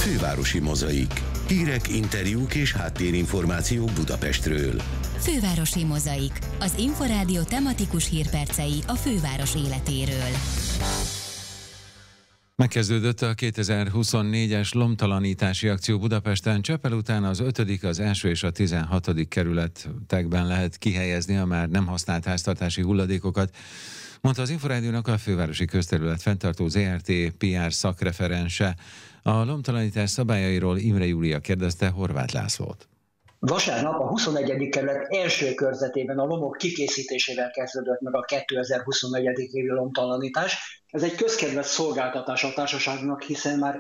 Fővárosi Mozaik. Hírek, interjúk és háttérinformációk Budapestről. Fővárosi Mozaik. Az Inforádió tematikus hírpercei a főváros életéről. Megkezdődött a 2024-es lomtalanítási akció Budapesten. Csepel után az 5., az 1. és a 16. kerületekben lehet kihelyezni a már nem használt háztartási hulladékokat, mondta az Inforádiónak a Fővárosi Közterület Fenntartó Zrt. PR szakreferense. A lomtalanítás szabályairól Imre Júlia kérdezte Horváth Lászlót. Vasárnap a 21. kerület első körzetében a lomok kikészítésével kezdődött meg a 2024. évi lomtalanítás. Ez egy közkedvelt szolgáltatás a társaságnak, hiszen már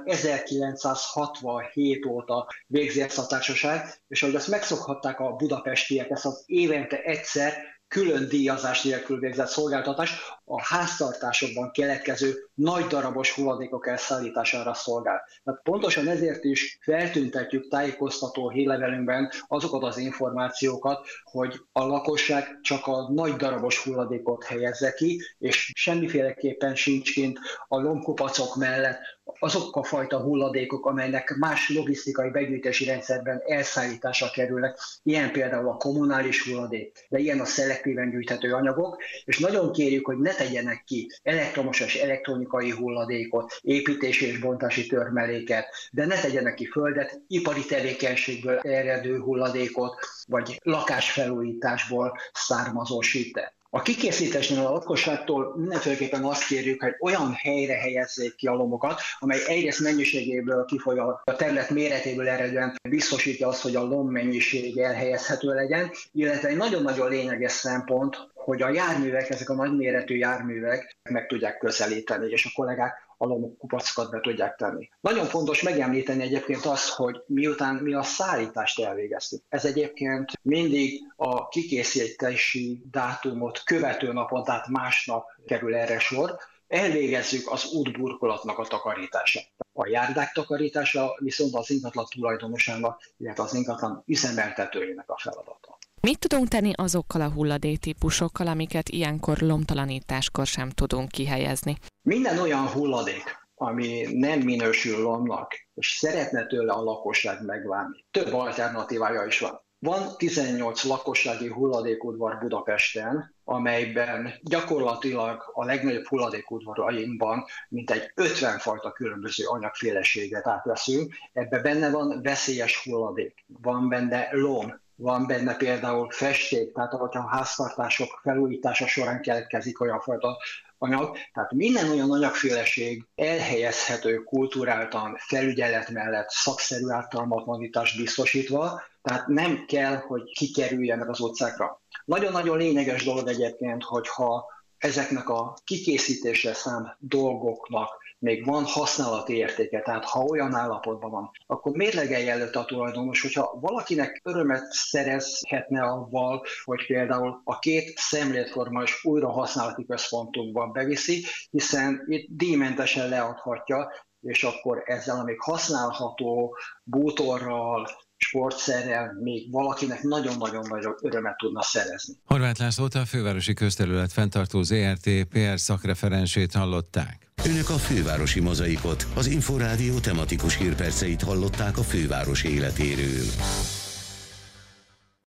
1967 óta végzi ezt a társaság, és ahogy azt megszokhatták a budapestiek, ezt az évente egyszer külön díjazás nélkül végzett szolgáltatás a háztartásokban keletkező nagy darabos hulladékok elszállítására szolgál. Tehát pontosan ezért is feltüntetjük tájékoztató hírlevelünkben azokat az információkat, hogy a lakosság csak a nagy darabos hulladékot helyezze ki, és semmiféleképpen sincs kint a lomkupacok mellett azok a fajta hulladékok, amelynek más logisztikai begyűjtési rendszerben elszállításra kerülnek, ilyen például a kommunális hulladék, de ilyen a szelektíven gyűjthető anyagok, és nagyon kérjük, hogy ne tegyenek ki elektromos és elektronikai hulladékot, építési és bontási törmeléket, de ne tegyenek ki földet, ipari tevékenységből eredő hulladékot, vagy lakásfelújításból származó sítet. A kikészítésnél a lakosságtól mindenféleképpen azt kérjük, hogy olyan helyre helyezzék ki a lomokat, amely egyrészt mennyiségéből kifolyó, a terület méretéből eredően biztosítja azt, hogy a lom mennyiség elhelyezhető legyen, illetve egy nagyon-nagyon lényeges szempont, hogy a járművek, ezek a nagyméretű járművek meg tudják közelíteni, és a kollégák a lomkupacokat be tudják tenni. Nagyon fontos megemlíteni egyébként azt, hogy miután mi a szállítást elvégeztük. Ez egyébként mindig a kikészítési dátumot követő napon, tehát másnap kerül erre sor. Elvégezzük az útburkolatnak a takarítását. A járdák takarítása viszont az ingatlan tulajdonosának, illetve az ingatlan üzemeltetőjének a feladata. Mit tudunk tenni azokkal a hulladéktípusokkal, amiket ilyenkor lomtalanításkor sem tudunk kihelyezni? Minden olyan hulladék, ami nem minősül lomnak, és szeretne tőle a lakosság megválni, több alternatívája is van. Van 18 lakossági hulladékudvar Budapesten, amelyben gyakorlatilag a legnagyobb hulladékudvarainkban mintegy 50 fajta különböző anyagféleséget átveszünk. Ebben benne van veszélyes hulladék, van benne lom, van benne például festék, tehát hogyha a háztartások felújítása során keletkezik olyan fajta anyag, tehát minden olyan anyagféleség elhelyezhető kulturáltan, felügyelet mellett, szakszerű ártalmatlanítást biztosítva, tehát nem kell, hogy kikerüljenek az utcákra. Nagyon-nagyon lényeges dolog egyébként, hogyha ezeknek a kikészítésre szánt dolgoknak még van használati értéke, tehát ha olyan állapotban van, akkor mérlegelje előtt a tulajdonos, hogyha valakinek örömet szerezhetne avval, hogy például a 2 szemlétformás újrahasználati központunkban beviszi, hiszen itt díjmentesen leadhatja, és akkor ezzel a még használható bútorral, sportszerrel még valakinek nagyon-nagyon nagy örömet tudna szerezni. Horváth Lászlót, a Fővárosi Közterület Fenntartó Zrt. PR szakreferensét hallották. Önök a Fővárosi Mozaikot, az Inforádió tematikus hírperceit hallották a főváros életéről.